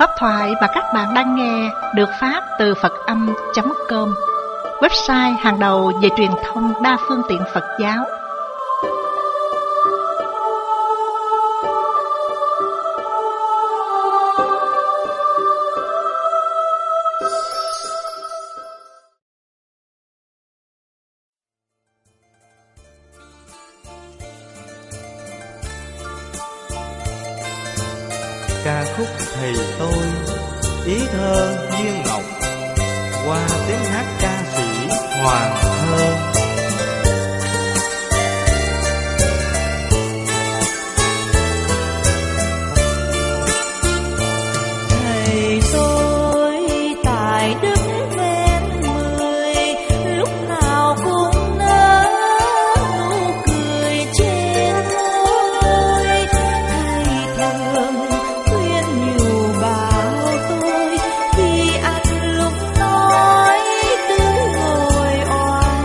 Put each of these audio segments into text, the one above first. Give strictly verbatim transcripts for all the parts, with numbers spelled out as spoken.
Pháp thoại mà các bạn đang nghe được phát từ Phật Âm chấm com, website hàng đầu về truyền thông đa phương tiện Phật giáo. Ca khúc Thầy Tôi, ý thơ Như Ngọc, qua tiếng hát ca sĩ Hoàng Thơ. Thầy tôi tài đức ven mười, lúc nào cũng nở nụ cười trên môi. Thầy thường khuyên nhủ bảo tôi khi anh lúc nói đứng ngồi oai,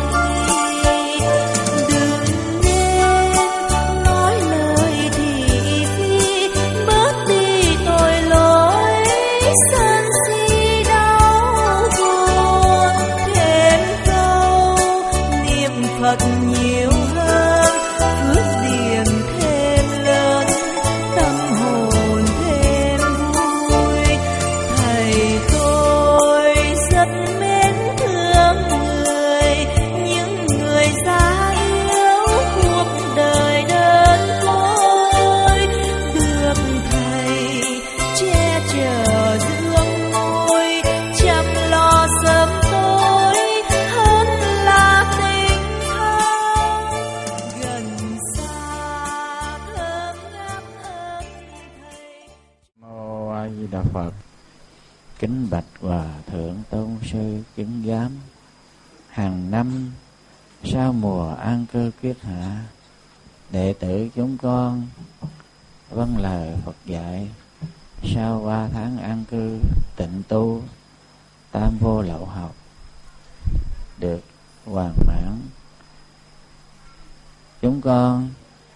đừng nên nói lời thị phi, bớt đi tội lỗi sân si đau buồn. Thêm câu niệm Phật nhiều hơn, phước điền thêm lớn, tâm hồn thêm vui. Thầy tôi rất mến thương người, những người già yếu cuộc đời đơn côi. Được thầy che chở dưỡng môi, chăm lo sớm tối hơn là tình thân. Gần xa thơm ngát ơn thầy. Mô A Di Đà Phật. Kính bạch Hòa Thượng Tôn Sư Chứng Giám, hàng năm sau mùa an cư kiết hạ, đệ tử chúng con vâng lời Phật dạy, sau ba tháng an cư tịnh tu tam vô lậu học được hoàn mãn. Chúng con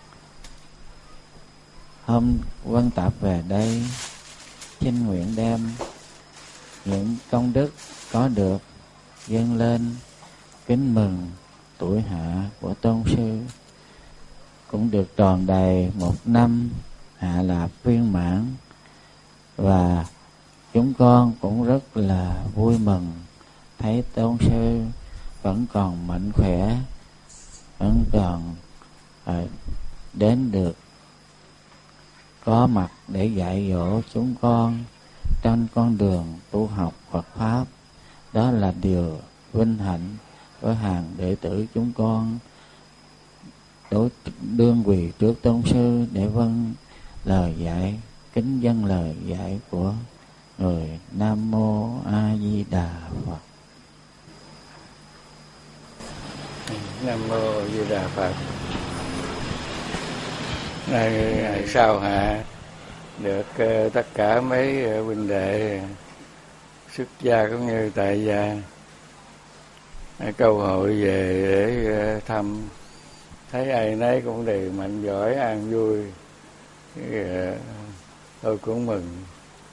hôm vân tập về đây xin nguyện đem những công đức có được dâng lên kính mừng tuổi hạ của tôn sư, cũng được tròn đầy một năm hạ lạp viên mãn. Và chúng con cũng rất là vui mừng thấy tôn sư vẫn còn mạnh khỏe, vẫn còn à, đến được có mặt để dạy dỗ chúng con trên con đường tu học Phật Pháp. Đó là điều vinh hạnh với hàng đệ tử chúng con. Đối đương quỳ trước tôn sư để vâng lời dạy, kính dâng lời dạy của người. Nam Mô A Di Đà Phật. Nam Mô A Di Đà Phật. Ngày, ngày sau hạ được uh, tất cả mấy uh, huynh đệ xuất gia cũng như tại gia uh, câu hội về để uh, thăm, thấy ai nấy cũng đều mạnh giỏi an vui. uh, tôi cũng mừng,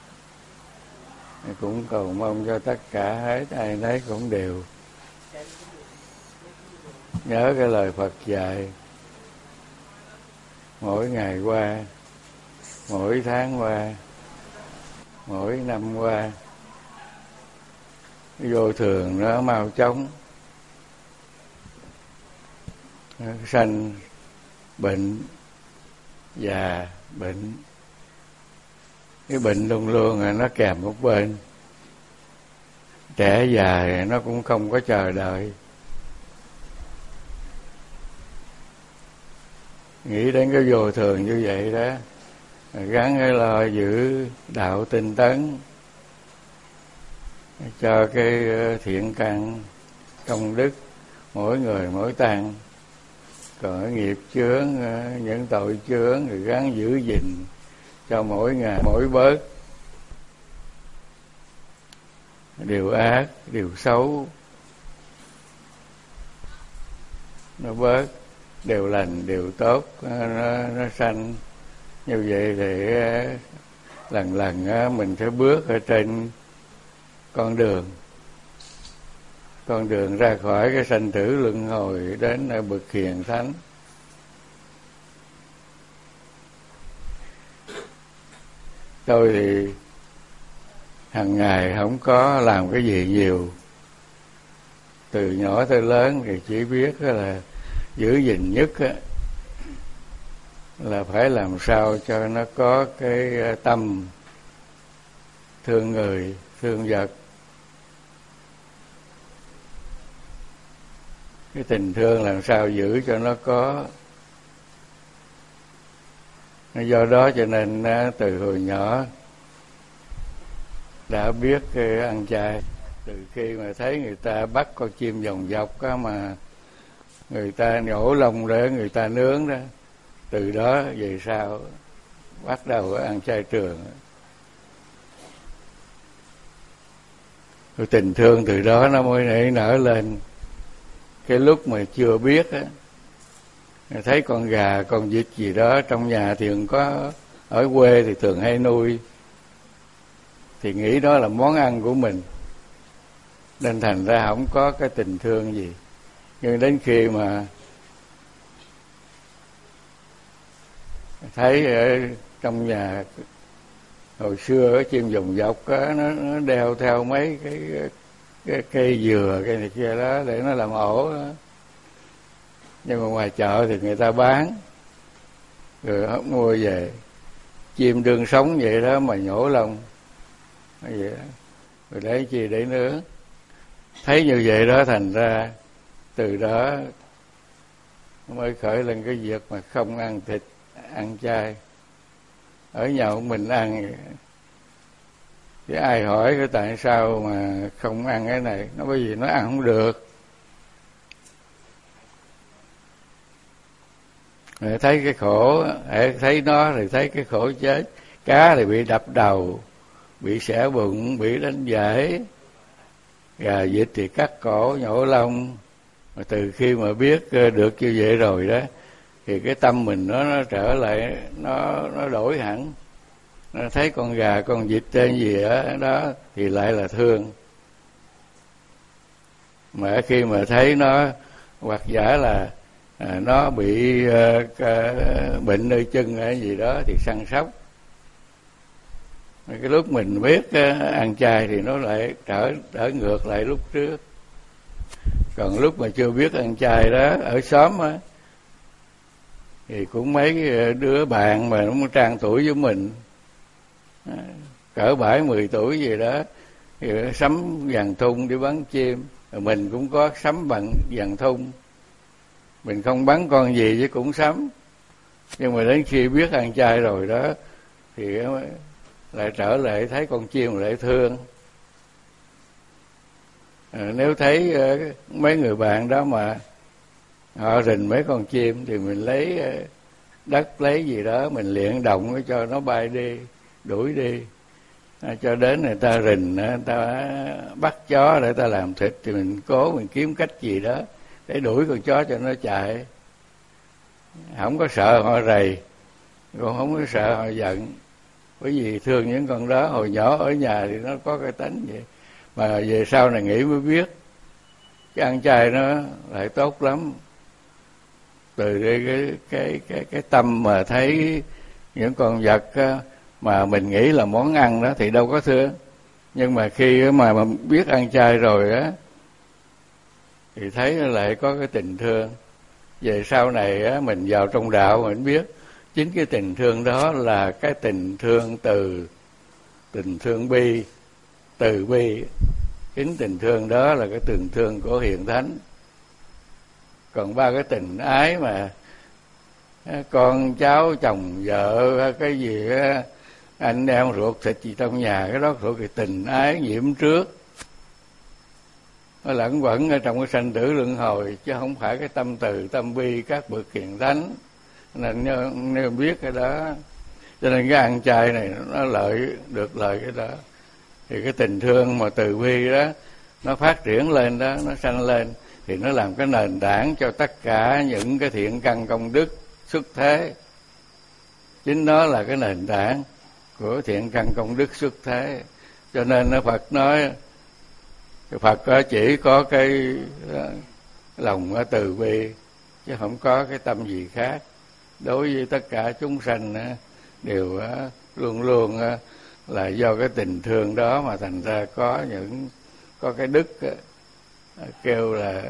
cũng cầu mong cho tất cả hết ai nấy cũng đều nhớ cái lời Phật dạy. Mỗi ngày qua, mỗi tháng qua, mỗi năm qua, vô thường nó mau chóng, sanh bệnh, già bệnh. Cái bệnh luôn luôn là nó kèm một bên. Trẻ già nó cũng không có chờ đợi. Nghĩ đến cái vô thường như vậy đó, gắng cái lo giữ đạo tinh tấn, cho cái thiện căn công đức mỗi người mỗi tăng. Còn cái nghiệp chướng, những tội chướng thì gắng giữ gìn cho mỗi ngày mỗi bớt. Điều ác, điều xấu nó bớt, điều lành, điều tốt nó, nó sanh. Như vậy thì lần lần á, mình sẽ bước ở trên con đường con đường ra khỏi cái sanh tử luân hồi đến bậc hiền thánh. Tôi thì hàng ngày không có làm cái gì nhiều, từ nhỏ tới lớn thì chỉ biết là giữ gìn nhất là phải làm sao cho nó có cái tâm thương người, thương vật. Cái tình thương làm sao giữ cho nó có. Do đó cho nên từ hồi nhỏ đã biết ăn chay. Từ khi mà thấy người ta bắt con chim vòng dọc á, mà người ta nhổ lông để người ta nướng đó, từ đó về sau bắt đầu ăn chay trường. Rồi tình thương từ đó nó mới nảy nở lên. Cái lúc mà chưa biết á, thấy con gà, con vịt gì đó trong nhà thường có, ở quê thì thường hay nuôi, thì nghĩ đó là món ăn của mình, nên thành ra không có cái tình thương gì. Nhưng đến khi mà thấy ở trong nhà hồi xưa cái chim vòng dọc á, nó, nó đeo theo mấy cái, cái cây dừa cây này kia đó để nó làm ổ đó. Nhưng mà ngoài chợ thì người ta bán, rồi mua về, chim đương sống vậy đó mà nhổ lông vậy đó, rồi để chi để nướng. Thấy như vậy đó thành ra từ đó mới khởi lên cái việc mà không ăn thịt, ăn chay. Ở nhà của mình ăn, thì ai hỏi cái tại sao mà không ăn cái này, nó bởi vì nó ăn không được. Rồi thấy cái khổ, thấy nó thì thấy cái khổ chết. Cá thì bị đập đầu, bị xẻ bụng, bị đánh giải. Gà vịt thì cắt cổ, nhổ lông. Mà từ khi mà biết được như vậy rồi đó, thì cái tâm mình nó, nó trở lại, nó nó đổi hẳn. Nó thấy con gà, con vịt tên gì đó, đó thì lại là thương. Mà khi mà thấy nó hoặc giả là à, nó bị uh, uh, bệnh nơi chân hay gì đó thì săn sóc. Cái lúc mình biết uh, ăn chay thì nó lại trở trở ngược lại lúc trước. Còn lúc mà chưa biết ăn chay đó, ở xóm á, thì cũng mấy đứa bạn mà nó trang tuổi với mình, cỡ bảy mười tuổi gì đó, thì sắm vàng thun đi bắn chim. Rồi mình cũng có sắm bằng vàng thun, mình không bắn con gì chứ cũng sắm. Nhưng mà đến khi biết ăn chay rồi đó thì lại trở lại thấy con chim lại thương. À, nếu thấy uh, mấy người bạn đó mà họ rình mấy con chim thì mình lấy uh, đất lấy gì đó mình luyện động cho nó bay đi, đuổi đi. À, cho đến người ta rình, người ta bắt chó để ta làm thịt thì mình cố mình kiếm cách gì đó để đuổi con chó cho nó chạy. Không có sợ họ rầy, cũng không có sợ họ giận, bởi vì thương những con đó. Hồi nhỏ ở nhà thì nó có cái tánh vậy, mà về sau này nghĩ mới biết cái ăn chay nó lại tốt lắm. Từ đây cái cái cái cái tâm mà thấy những con vật mà mình nghĩ là món ăn đó thì đâu có thương, nhưng mà khi mà, mà biết ăn chay rồi á thì thấy lại có cái tình thương. Về sau này á, mình vào trong đạo mình biết chính cái tình thương đó là cái tình thương từ, tình thương bi, từ bi. Chính tình thương đó là cái tình thương của hiền thánh. Còn ba cái tình ái mà con cháu chồng vợ cái gì á, anh em ruột thịt gì trong nhà, cái đó thuộc cái tình ái nhiễm trước, nó lẫn quẩn ở trong cái sanh tử luân hồi, chứ không phải cái tâm từ tâm bi các bậc hiền thánh. Nên nếu biết cái đó, cho nên cái ăn chay này nó lợi được lợi cái đó. Thì cái tình thương mà từ bi đó nó phát triển lên đó, nó sanh lên thì nó làm cái nền tảng cho tất cả những cái thiện căn công đức xuất thế. Chính đó là cái nền tảng. của thiện căn công đức xuất thế. Cho nên Phật nói Phật chỉ có cái lòng từ bi, chứ không có cái tâm gì khác. Đối với tất cả chúng sanh đều luôn luôn là do cái tình thương đó mà thành ra có những có cái đức kêu là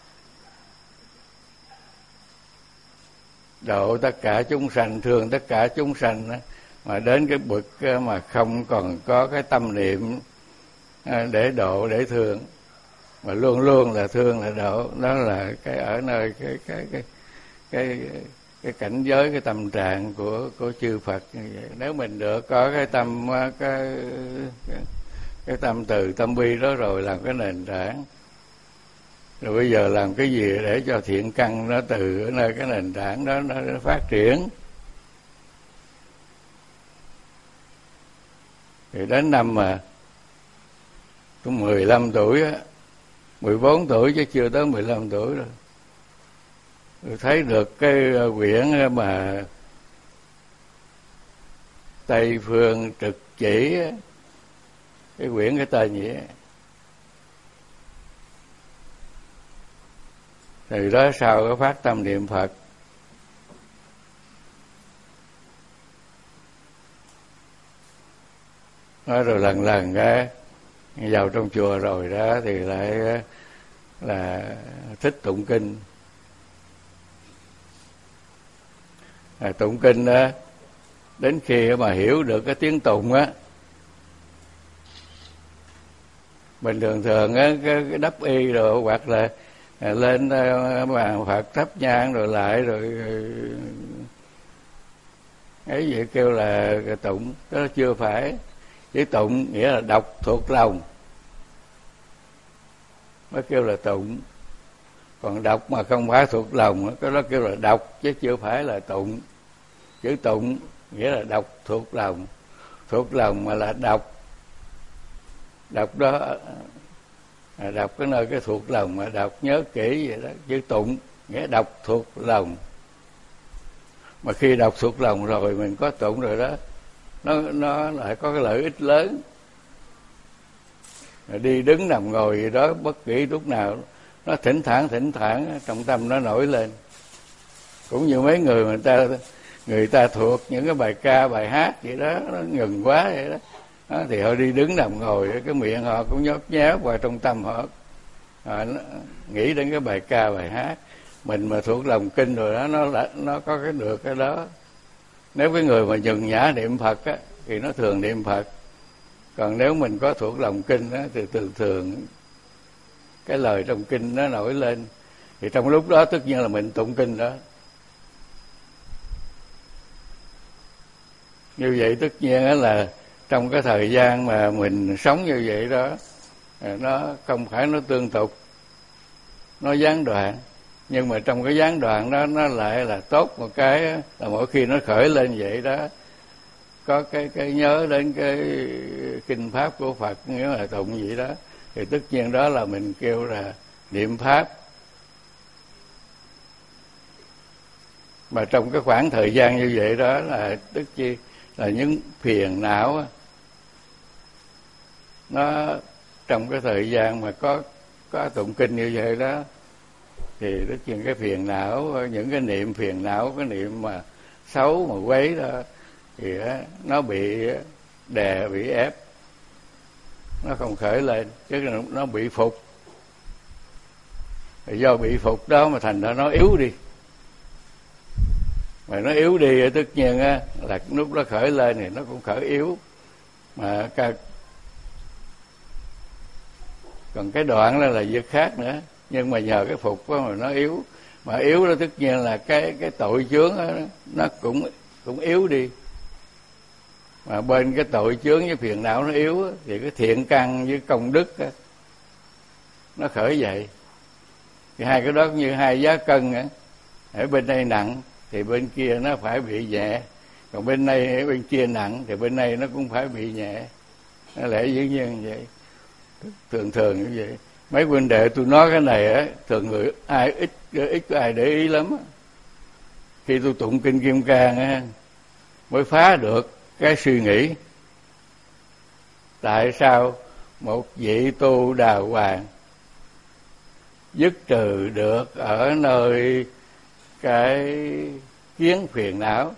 độ tất cả chúng sanh, thương tất cả chúng sanh, mà đến cái bậc mà không còn có cái tâm niệm để độ để thương, mà luôn luôn là thương là độ. Đó là cái ở nơi cái cái cái cái cái cảnh giới, cái tâm trạng của của chư Phật như vậy. Nếu mình được có cái tâm cái cái, cái tâm từ tâm bi đó rồi làm cái nền tảng, rồi bây giờ làm cái gì để cho thiện căn nó từ ở nơi cái nền tảng đó nó, nó phát triển. Thì đến năm mà tôi mười lăm tuổi á, mười bốn tuổi chứ chưa tới mười lăm tuổi rồi, tôi thấy được cái quyển mà Tây Phương Trực Chỉ, cái quyển cái tên gì á. Từ đó sau có phát tâm niệm Phật. Nói rồi lần lần cái vào trong chùa rồi đó thì lại là thích tụng kinh. À, tụng kinh đó, đến khi mà hiểu được cái tiếng tụng á, mình thường thường á cái, cái đắp y rồi hoặc là lên bàn Phật thắp nhang rồi lại rồi ấy vậy kêu là tụng. Đó chưa phải. Chữ tụng nghĩa là đọc thuộc lòng mới kêu là tụng. Còn đọc mà không phải thuộc lòng cái đó kêu là đọc chứ chưa phải là tụng. Chữ tụng nghĩa là đọc thuộc lòng. Thuộc lòng mà là đọc. Đọc đó, đọc cái nơi cái thuộc lòng mà đọc nhớ kỹ vậy đó. Chữ tụng nghĩa đọc thuộc lòng. Mà khi đọc thuộc lòng rồi mình có tụng rồi đó, nó nó lại có cái lợi ích lớn. Rồi đi đứng nằm ngồi gì đó bất kỳ lúc nào nó thỉnh thoảng thỉnh thoảng trong tâm nó nổi lên. Cũng như mấy người mà người ta người ta thuộc những cái bài ca bài hát vậy đó, nó ngừng quá vậy đó, đó thì họ đi đứng nằm ngồi cái miệng họ cũng nhót nháo vào trong tâm họ, họ nghĩ đến cái bài ca bài hát. Mình mà thuộc lòng kinh rồi đó, nó là, nó có cái được cái đó. Nếu cái người mà nhường nhã niệm Phật á thì nó thường niệm Phật. Còn nếu mình có thuộc lòng kinh á thì thường thường cái lời trong kinh nó nổi lên, thì trong lúc đó tất nhiên là mình tụng kinh đó. Như vậy tất nhiên là trong cái thời gian mà mình sống như vậy đó, nó không phải nó tương tục, nó gián đoạn. Nhưng mà trong cái gián đoạn đó nó lại là tốt một cái là mỗi khi nó khởi lên vậy đó, có cái cái nhớ đến cái kinh pháp của Phật, nghĩa là tụng vậy đó, thì tất nhiên đó là mình kêu là niệm pháp. Mà trong cái khoảng thời gian như vậy đó là tức chi là những phiền não nó trong cái thời gian mà có có tụng kinh như vậy đó, thì tất nhiên cái phiền não, những cái niệm phiền não, cái niệm mà xấu mà quấy đó thì nó bị đè, bị ép, nó không khởi lên, chứ nó bị phục. Thì do bị phục đó mà thành ra nó yếu đi. Mà nó yếu đi tất nhiên á là lúc nó khởi lên thì nó cũng khởi yếu. Mà cái... còn cái đoạn đó là việc khác nữa. Nhưng mà nhờ cái phục đó mà nó yếu. Mà yếu đó tất nhiên là cái cái tội chướng đó, nó cũng cũng yếu đi. Mà bên cái tội chướng với phiền não nó yếu đó, thì cái thiện căn với công đức đó, nó khởi dậy. Thì hai cái đó cũng như hai giá cân á. Ở bên đây nặng thì bên kia nó phải bị nhẹ, còn bên đây bên kia nặng thì bên đây nó cũng phải bị nhẹ. Nó lẽ dĩ nhiên như vậy, thường thường như vậy. Mấy huynh đệ tôi nói cái này á, thường người ai ít ít có ai để ý lắm á. Khi tôi tụng kinh Kim Cang á mới phá được cái suy nghĩ. Tại sao một vị tu đàng hoàng dứt trừ được ở nơi cái kiến phiền não,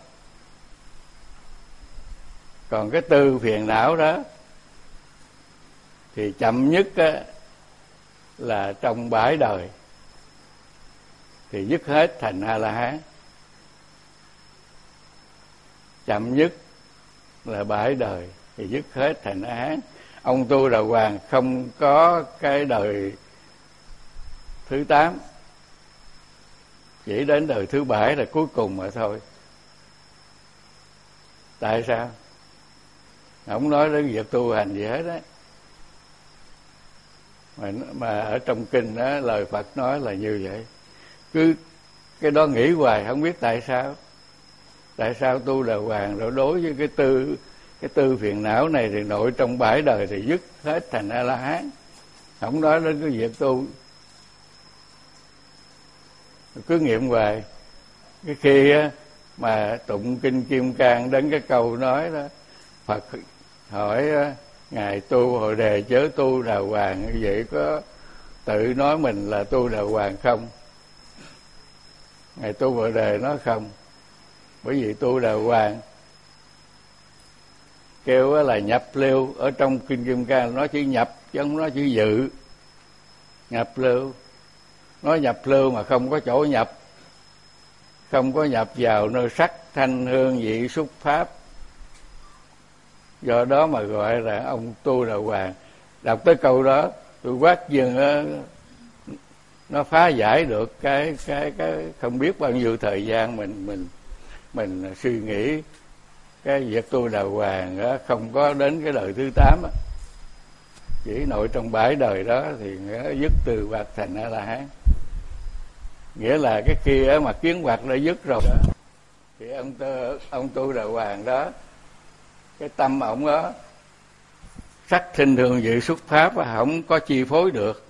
còn cái tư phiền não đó thì chậm nhất á, là trong bãi đời thì dứt hết thành A-la-hán. Chậm nhất là bãi đời thì dứt hết thành A-hán. Ông tu đàng hoàng không có cái đời thứ tám, chỉ đến đời thứ bảy là cuối cùng mà thôi. Tại sao? Không nói đến việc tu hành gì hết á. Mà, mà ở trong kinh đó lời Phật nói là như vậy. Cứ cái đó nghĩ hoài không biết tại sao. Tại sao tu đàng hoàng rồi đối với cái tư cái tư phiền não này thì nội trong bãi đời thì dứt hết thành A-la-hán. Không nói đến cái việc tu, cứ nghiệm hoài. Cái khi á, mà tụng kinh Kim Cang đến cái câu nói đó, Phật hỏi ngài tu Hồi Đề chớ tu đàng hoàng, như vậy có tự nói mình là tu đàng hoàng không? Ngài tu Hồi Đề nói không, bởi vì tu đàng hoàng kêu là nhập lưu. Ở trong kinh Kim Cang nó chỉ nhập chứ không nói chỉ dự. Nhập lưu, nói nhập lưu mà không có chỗ nhập, không có nhập vào nơi sắc thanh hương vị xúc pháp. Do đó mà gọi là ông tu đàng hoàng. Đọc tới câu đó tôi quát dừng đó, nó phá giải được cái cái cái không biết bao nhiêu thời gian mình mình mình suy nghĩ cái việc tu đàng hoàng đó, không có đến cái đời thứ tám đó. Chỉ nội trong bãi đời đó thì nó dứt từ hoạt thành A-la-hán. Nghĩa là cái kia mà kiến hoạt đã dứt rồi đó, thì ông tu, ông tu đàng hoàng đó, cái tâm ổng đó sắc thanh hương vị xúc pháp không có chi phối được.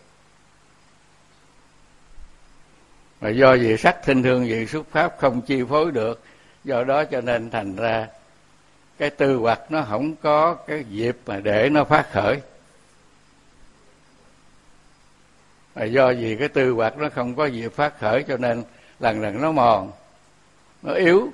Mà do vì sắc thanh hương vị xúc pháp không chi phối được, do đó cho nên thành ra cái tư hoạt nó không có cái dịp mà để nó phát khởi. Mà do vì cái tư hoạt nó không có dịp phát khởi cho nên lần lần nó mòn, nó yếu.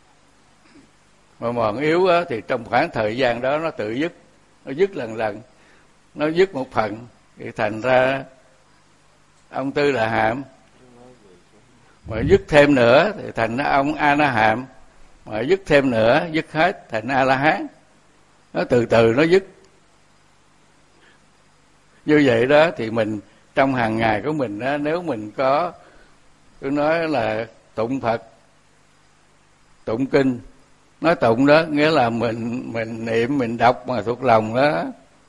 Mà mòn yếu á, thì trong khoảng thời gian đó nó tự dứt. Nó dứt lần lần, nó dứt một phần, thì thành ra ông Tư là Hàm. Mà dứt thêm nữa thì thành ra ông A Na Hàm. Mà dứt thêm nữa, dứt hết thành A-la-hán. Nó từ từ nó dứt. Như vậy đó thì mình trong hàng ngày của mình đó, nếu mình có, tôi nói là tụng Phật, tụng kinh, nói tụng đó nghĩa là mình mình niệm, mình đọc mà thuộc lòng đó,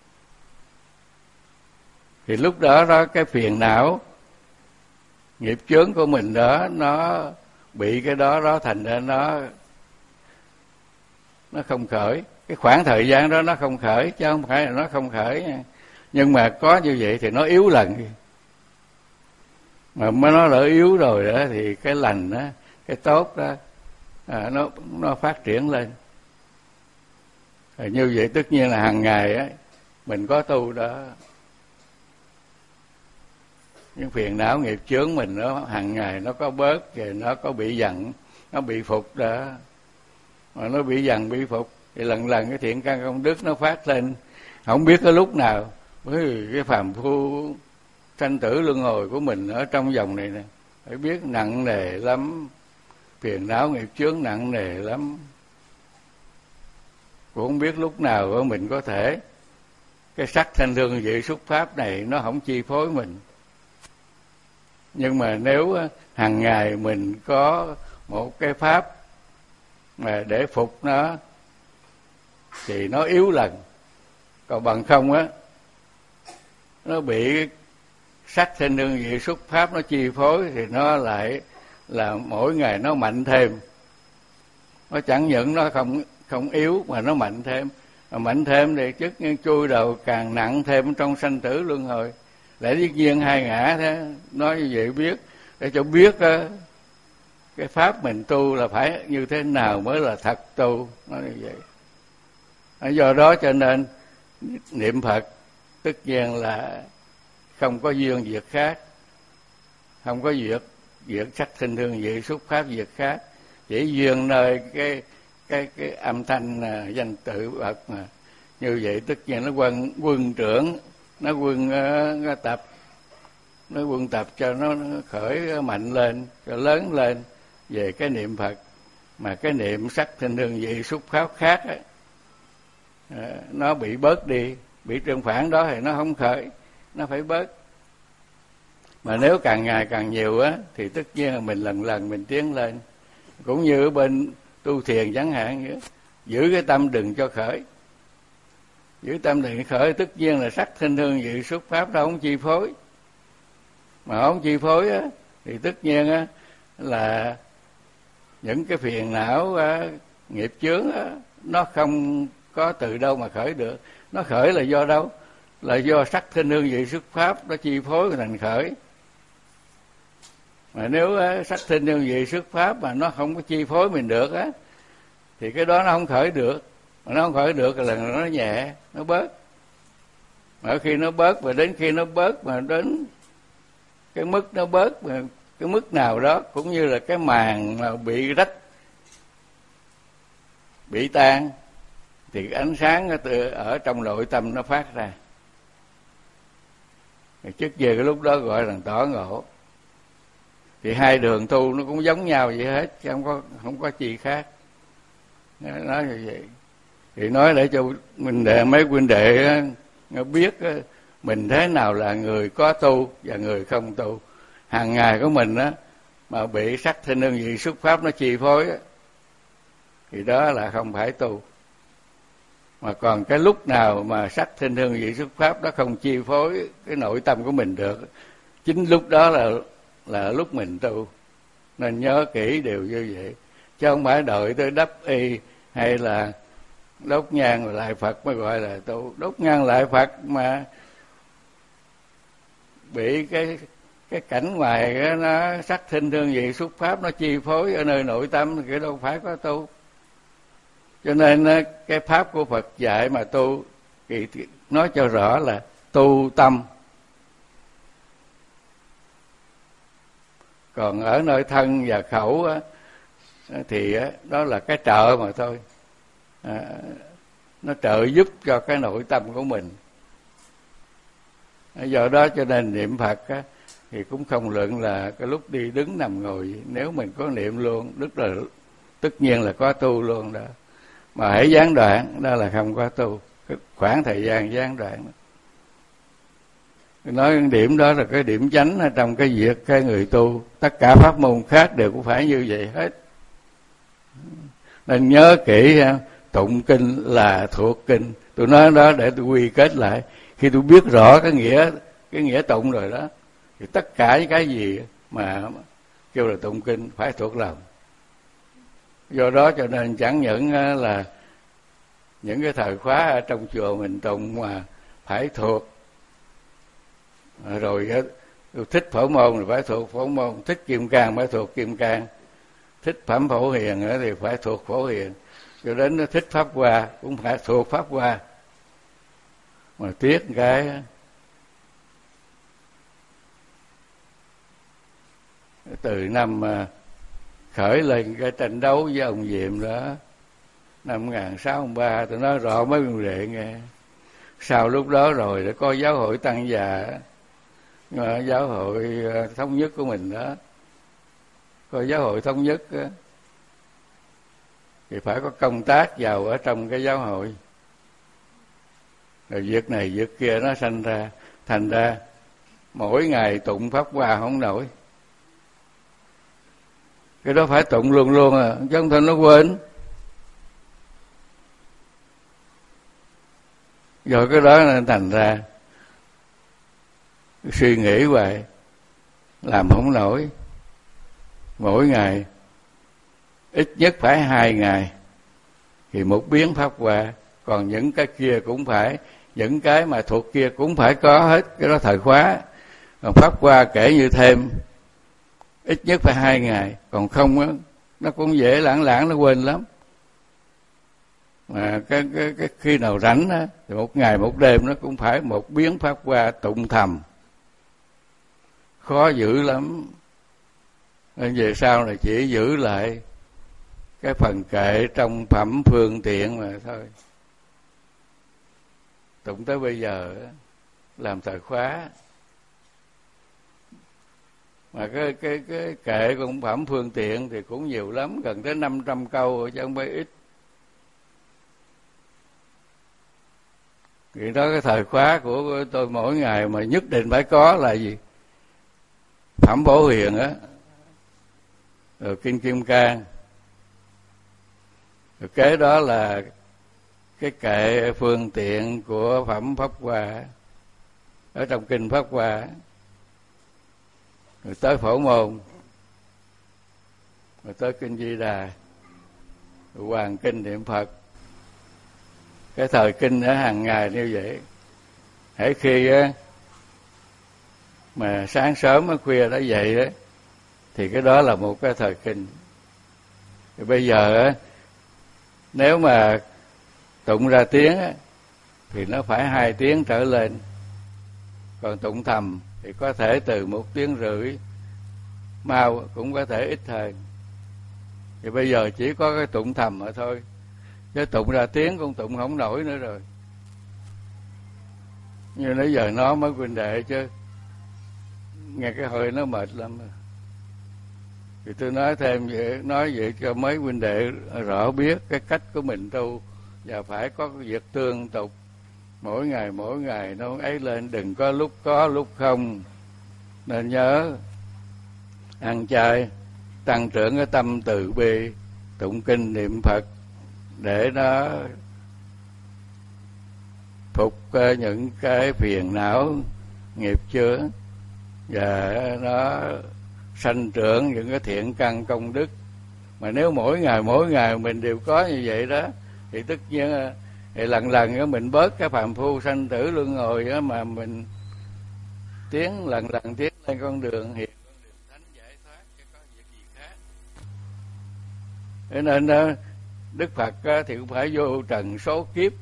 thì lúc đó đó cái phiền não nghiệp chướng của mình đó nó bị cái đó đó thành ra nó nó không khởi. Cái khoảng thời gian đó nó không khởi chứ không phải là nó không khởi nha. Nhưng mà có như vậy thì nó yếu lần. Mà mới nó đã yếu rồi đó thì cái lành đó, cái tốt đó à, nó nó phát triển lên. Rồi như vậy tất nhiên là hàng ngày á mình có tu đó, những phiền não nghiệp chướng mình nó hàng ngày nó có bớt, rồi nó có bị giận, nó bị phục đó. Mà nó bị dần bị phục thì lần lần cái thiện căn công đức nó phát lên, không biết cái lúc nào. Bởi vì cái phàm phu sanh tử luân hồi của mình ở trong vòng này nè, phải biết nặng nề lắm, phiền não nghiệp chướng nặng nề lắm, cũng không biết lúc nào mình có thể cái sắc thanh hương vị xúc pháp này nó không chi phối mình. Nhưng mà nếu hàng ngày mình có một cái pháp mà để phục nó thì nó yếu lần. Còn bằng không á, nó bị sắc thanh hương vị xúc pháp nó chi phối thì nó lại là mỗi ngày nó mạnh thêm. Nó chẳng những nó không không yếu mà nó mạnh thêm. Mà mạnh thêm thì chức chui đầu càng nặng thêm trong sanh tử luân hồi. Lẽ tất nhiên hai ngã thế, nói như vậy biết, để cho biết á, cái pháp mình tu là phải như thế nào mới là thật tu, nói như vậy. Do đó cho nên niệm Phật tất nhiên là không có duyên việc khác, không có việc việc sắc thanh hương vị xúc pháp việc khác, chỉ duyên nơi cái cái cái âm thanh danh tự Phật mà. Như vậy tất nhiên nó quân quân trưởng, nó quân nó tập, nó quân tập cho nó, nó khởi mạnh lên, cho lớn lên về cái niệm Phật. Mà cái niệm sắc thanh hương vị xúc pháp khác ấy, nó bị bớt đi, bị trương phản đó thì nó không khởi, nó phải bớt. Mà nếu càng ngày càng nhiều á thì tất nhiên là mình lần lần mình tiến lên. Cũng như ở bên tu thiền chẳng hạn vậy, giữ cái tâm đừng cho khởi, giữ tâm đừng khởi, tất nhiên là sắc thanh hương vị xúc pháp nó không chi phối. Mà không chi phối á thì tất nhiên á là những cái phiền não á, nghiệp chướng á, nó không có từ đâu mà khởi được. Nó khởi là do đâu? Là do sắc thanh hương vị xúc pháp nó chi phối thành khởi. Mà nếu á, sắc thanh hương vị xúc pháp mà nó không có chi phối mình được á thì cái đó nó không khởi được. Mà nó không khởi được là nó nhẹ, nó bớt. Mà khi nó bớt và đến khi nó bớt mà đến cái mức nó bớt mà cái mức nào đó, cũng như là cái màng mà bị rách, bị tan, thì cái ánh sáng từ ở trong nội tâm nó phát ra. Trước giờ cái lúc đó gọi là tỏ ngộ. Thì hai đường tu nó cũng giống nhau vậy hết, chứ không có không có gì khác. Nói như vậy thì nói để cho mình đệ mấy huynh đệ biết mình thế nào là người có tu và người không tu. Hàng ngày của mình á mà bị sắc thanh hương vị xúc pháp nó chi phối á, thì đó là không phải tu. Mà còn cái lúc nào mà sắc thanh hương vị xúc pháp đó không chi phối cái nội tâm của mình được, chính lúc đó là là lúc mình tu. Nên nhớ kỹ điều như vậy, chứ không phải đợi tới đắp y hay là đốt nhang và lại Phật mới gọi là tu. Đốt nhang lại Phật mà bị cái cái cảnh ngoài đó, nó sắc thanh hương vị xúc pháp nó chi phối ở nơi nội tâm thì cái đâu phải có tu. Cho nên cái pháp của Phật dạy mà tu thì nói cho rõ là tu tâm. Còn ở nơi thân và khẩu á, thì á, đó là cái trợ mà thôi. À, nó trợ giúp cho cái nội tâm của mình. Do đó cho nên niệm Phật á, thì cũng không luận là cái lúc đi đứng nằm ngồi, nếu mình có niệm luôn, tức là tất nhiên là có tu luôn đó. Mà hãy gián đoạn đó là không có tu, cái khoảng thời gian gián đoạn đó. Nói điểm đó là cái điểm chánh trong cái việc cái người tu. Tất cả pháp môn khác đều cũng phải như vậy hết. Nên nhớ kỹ, tụng kinh là thuộc kinh. Tôi nói đó để tôi quy kết lại. Khi tôi biết rõ cái nghĩa cái nghĩa tụng rồi đó, thì tất cả những cái gì mà kêu là tụng kinh phải thuộc lòng. Do đó cho nên chẳng những là những cái thời khóa ở trong chùa mình tụng mà phải thuộc. Rồi thích Phổ Môn thì phải thuộc Phổ Môn, thích Kim Cang phải thuộc Kim Cang, thích Phẩm Phổ Hiền thì phải thuộc Phổ Hiền, cho đến nó thích Pháp Hoa cũng phải thuộc Pháp Hoa. Mà tiếc cái từ năm khởi lên cái tranh đấu với ông Diệm đó, năm một nghìn sáu trăm ba, tôi nói rõ mấy vấn đề nghe. Sau lúc đó rồi đã có giáo hội Tăng Già, giáo hội thống nhất của mình đó, có giáo hội thống nhất đó, thì phải có công tác vào ở trong cái giáo hội. Rồi việc này việc kia nó sanh ra, thành ra mỗi ngày tụng Pháp Hoa không nổi. Cái đó phải tụng luôn luôn à, chứ không thôi nó quên. Rồi cái đó nên thành ra suy nghĩ hoài làm không nổi. Mỗi ngày ít nhất phải hai ngày thì một biến Pháp Hoa. Còn những cái kia cũng phải, những cái mà thuộc kia cũng phải có hết. Cái đó thời khóa. Còn Pháp Hoa kể như thêm ít nhất phải hai ngày. Còn không á, nó cũng dễ lãng lãng, nó quên lắm. mà cái, cái, cái khi nào rảnh á, thì một ngày một đêm nó cũng phải một biến pháp hoa tụng thầm, khó giữ lắm. Nên về sau là chỉ giữ lại cái phần kệ trong phẩm phương tiện mà thôi. Tụng tới bây giờ làm thời khóa, mà cái cái cái kệ của phẩm phương tiện thì cũng nhiều lắm, gần tới năm trăm câu rồi chứ không phải ít. Thì đó, cái thời khóa của tôi mỗi ngày mà nhất định phải có là gì? Phẩm Phổ Hiền á, rồi Kinh Kim Cang, rồi kế đó là cái kệ phương tiện của phẩm Pháp Hoa ở trong Kinh Pháp Hoa, rồi tới Phổ Môn, rồi tới Kinh Di Đà, rồi Hoàng Kinh Niệm Phật. Cái thời kinh ở hàng ngày như vậy. Hễ khi á, mà sáng sớm á, khuya đã dậy đó, thì cái đó là một cái thời kinh. Thì bây giờ á, nếu mà tụng ra tiếng á, thì nó phải hai tiếng trở lên. Còn tụng thầm thì có thể từ một tiếng rưỡi, mau cũng có thể ít hơn. Thì bây giờ chỉ có cái tụng thầm mà thôi, chứ tụng ra tiếng cũng tụng không nổi nữa rồi. Như nãy giờ nó mới huynh đệ chứ nghe cái hơi nó mệt lắm. Thì tôi nói thêm vậy, nói vậy cho mấy huynh đệ rõ biết cái cách của mình tu, và phải có cái việc tương tục mỗi ngày mỗi ngày nó ấy lên, đừng có lúc có lúc không. Nên nhớ ăn chay, tăng trưởng cái tâm từ bi, tụng kinh niệm Phật để nó phục những cái phiền não nghiệp chướng, và nó sanh trưởng những cái thiện căn công đức. Mà nếu mỗi ngày mỗi ngày mình đều có như vậy đó, thì tất nhiên thì lần lần đó mình bớt cái phàm phu sanh tử luân hồi đó, mà mình tiến lần lần tiến lên con đường hiện, con đường thánh giải thoát, chứ có việc gì khác. Thế nên đó, Đức Phật thì cũng phải vô trần số kiếp,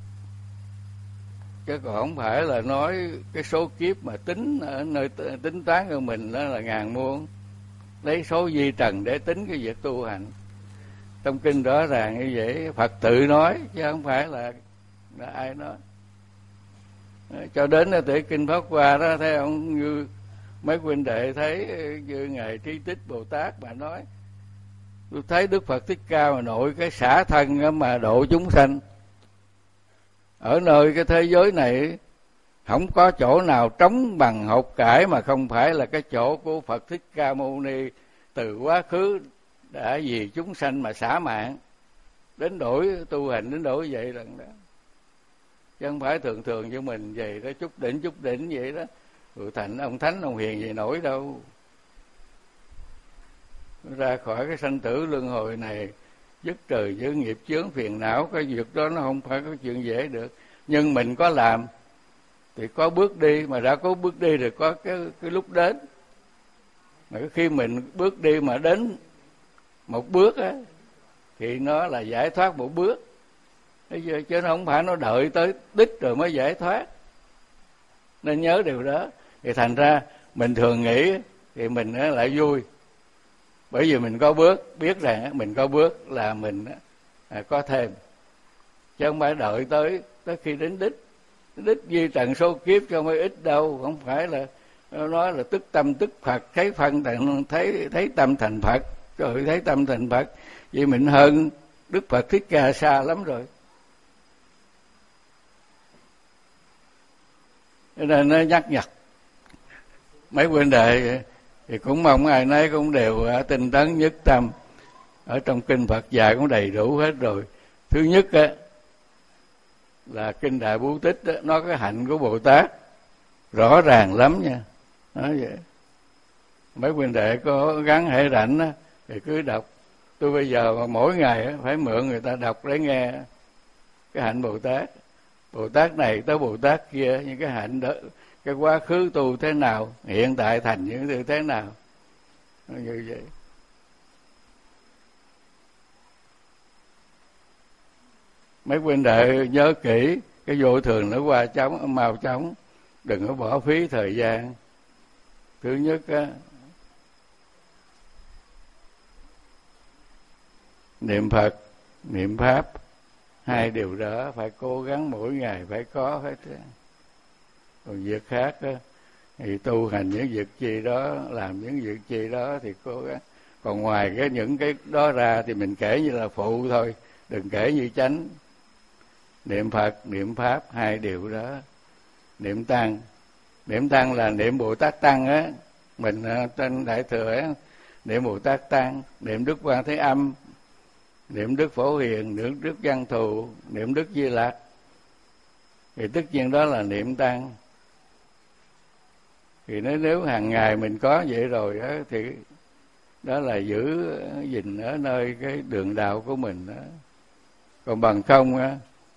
chứ còn không phải là nói cái số kiếp mà tính ở nơi tính toán của mình đó là ngàn muôn, lấy số vi trần để tính cái việc tu hành. Trong kinh rõ ràng như vậy, Phật tự nói chứ không phải là, là ai nói. Cho đến tới kinh Pháp Hoa đó, thấy ông như mấy huynh đệ thấy như ngài Trí Tích Bồ Tát mà nói, tôi thấy Đức Phật Thích Ca mà nội cái xả thân mà độ chúng sanh. Ở nơi cái thế giới này không có chỗ nào trống bằng hột cải mà không phải là cái chỗ của Phật Thích Ca Mâu Ni từ quá khứ đã vì chúng sanh mà xả mạng, đến đổi tu hành đến đổi vậy lần đó. Chứ không phải thường thường cho mình vậy đó, chút đỉnh chút đỉnh vậy đó, rồi thành ông thánh ông hiền gì nổi đâu. Ra khỏi cái sanh tử luân hồi này, dứt trừ những nghiệp chướng phiền não, cái việc đó nó không phải có chuyện dễ được. Nhưng mình có làm thì có bước đi, mà đã có bước đi rồi có cái, cái lúc đến. Mà khi mình bước đi mà đến một bước á, thì nó là giải thoát một bước. Chứ nó không phải nó đợi tới đích rồi mới giải thoát. Nên nhớ điều đó. Thì thành ra mình thường nghĩ thì mình lại vui, bởi vì mình có bước, biết rằng mình có bước là mình có thêm, chứ không phải đợi tới tới khi đến đích. Đích vi trần số kiếp cho mới ít đâu, không phải là nói là tức tâm tức Phật, thấy phân thấy thấy tâm thành Phật. Rồi thấy tâm thành Phật, vì mình hơn Đức Phật Thích Ca xa lắm rồi. Cho nên nó nhắc nhật mấy huynh đệ thì cũng mong ai nấy cũng đều tinh tấn nhất tâm. Ở trong kinh Phật dạy cũng đầy đủ hết rồi. Thứ nhất á, là kinh Đại Bố Tích đó, nói cái hạnh của Bồ Tát rõ ràng lắm nha. Nói vậy. Mấy huynh đệ có gắn hệ rảnh á, thì cứ đọc. Tôi bây giờ mà mỗi ngày á, phải mượn người ta đọc để nghe cái hạnh Bồ Tát. Bồ Tát này tới Bồ Tát kia, những cái hạnh đó, cái quá khứ tu thế nào, hiện tại thành những thứ thế nào, như vậy. Mấy huynh đệ nhớ kỹ, cái vô thường nó qua chóng, mau chóng, đừng có bỏ phí thời gian. Thứ nhất á, niệm Phật, niệm Pháp, hai điều đó phải cố gắng mỗi ngày phải có hết. Còn việc khác á, thì tu hành những việc chi đó, làm những việc chi đó thì cố gắng. Còn ngoài cái những cái đó ra thì mình kể như là phụ thôi, đừng kể như chánh. Niệm Phật, niệm Pháp, hai điều đó. Niệm Tăng, niệm Tăng là niệm Bồ Tát Tăng á, mình trên Đại Thừa á, niệm Bồ Tát Tăng, niệm Đức Quan Thế Âm, niệm Đức Phổ Hiền, niệm Đức Văn Thù, niệm Đức Di Lặc, thì tất nhiên đó là niệm Tăng. Thì nếu, nếu hàng ngày mình có vậy rồi á, thì đó là giữ gìn ở nơi cái đường đạo của mình đó. Còn bằng không á,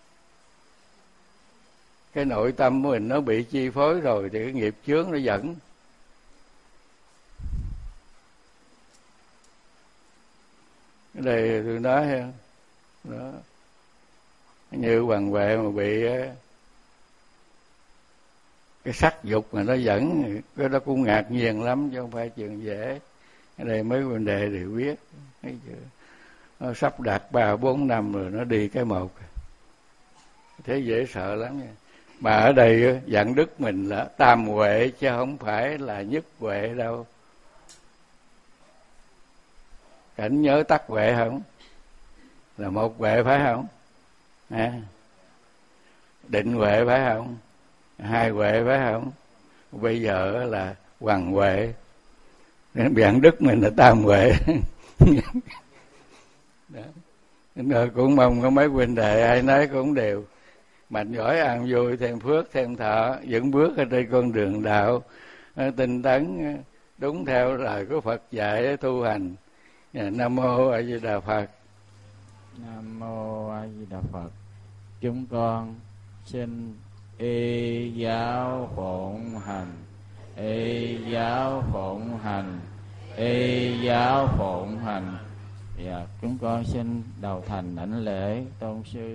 cái nội tâm của mình nó bị chi phối rồi thì cái nghiệp chướng nó dẫn. Cái đây tôi nói đó, như Hoàng Huệ mà bị cái sắc dục mà nó dẫn, cái đó cũng ngạc nhiên lắm chứ không phải chuyện dễ. Cái này mấy vấn đề đều biết, thấy chưa? Nó sắp đạt ba bốn năm rồi nó đi cái một, thế dễ sợ lắm nha. Mà ở đây dặn đức mình là tam huệ chứ không phải là nhất huệ đâu. Cảnh nhớ tắc huệ không? Là một huệ phải không? À, định huệ phải không? Hai huệ phải không? Bây giờ là hoàng huệ. Dặn đức mình là tam huệ. Đó. Cũng mong có mấy huynh đệ ai nấy cũng đều mạnh giỏi an vui, thêm phước thêm thọ, vững bước ở trên con đường đạo tinh tấn đúng theo lời của Phật dạy để tu hành. Nam mô A Di Đà Phật. Nam mô A Di Đà Phật. Chúng con xin y giáo phụng hành, y giáo phụng hành, y giáo phụng hành. Dạ, chúng con xin đầu thành đảnh lễ tôn sư.